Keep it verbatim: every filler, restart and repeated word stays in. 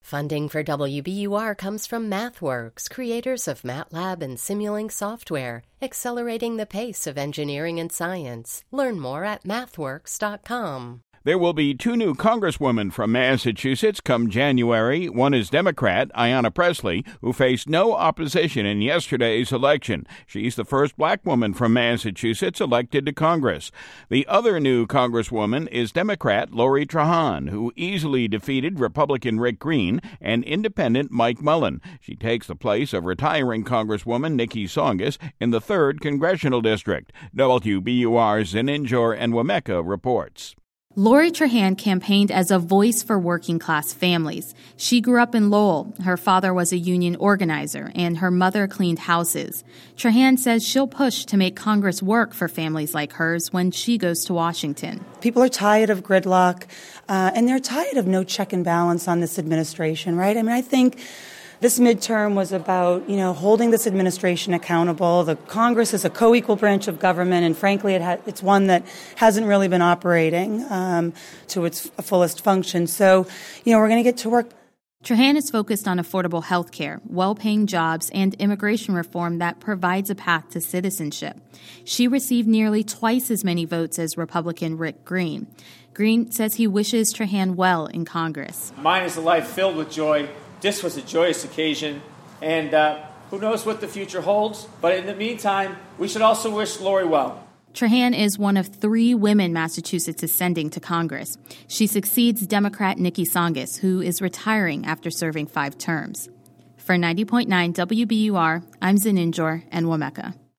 Funding for W B U R comes from MathWorks, creators of MATLAB and Simulink software, accelerating the pace of engineering and science. Learn more at mathworks dot com. There will be two new congresswomen from Massachusetts come January. One is Democrat Ayanna Pressley, who faced no opposition in yesterday's election. She's the first black woman from Massachusetts elected to Congress. The other new congresswoman is Democrat Lori Trahan, who easily defeated Republican Rick Green and independent Mike Mullen. She takes the place of retiring Congresswoman Nikki Tsongas in the third Congressional District. W B U R's Zeninjor Enwemeka reports. Lori Trahan campaigned as a voice for working-class families. She grew up in Lowell. Her father was a union organizer, and her mother cleaned houses. Trahan says she'll push to make Congress work for families like hers when she goes to Washington. People are tired of gridlock, uh, and they're tired of no check and balance on this administration, right? I mean, I think this midterm was about, you know, holding this administration accountable. The Congress is a co-equal branch of government, and frankly, it ha- it's one that hasn't really been operating um, to its fullest function. So, you know, we're going to get to work. Trahan is focused on affordable health care, well-paying jobs, and immigration reform that provides a path to citizenship. She received nearly twice as many votes as Republican Rick Green. Green says he wishes Trahan well in Congress. Mine is a life filled with joy. This was a joyous occasion, and uh, who knows what the future holds. But in the meantime, we should also wish Lori well. Trahan is one of three women Massachusetts is sending to Congress. She succeeds Democrat Nikki Tsongas, who is retiring after serving five terms. For ninety point nine W B U R, I'm Zeninjor Enwemeka.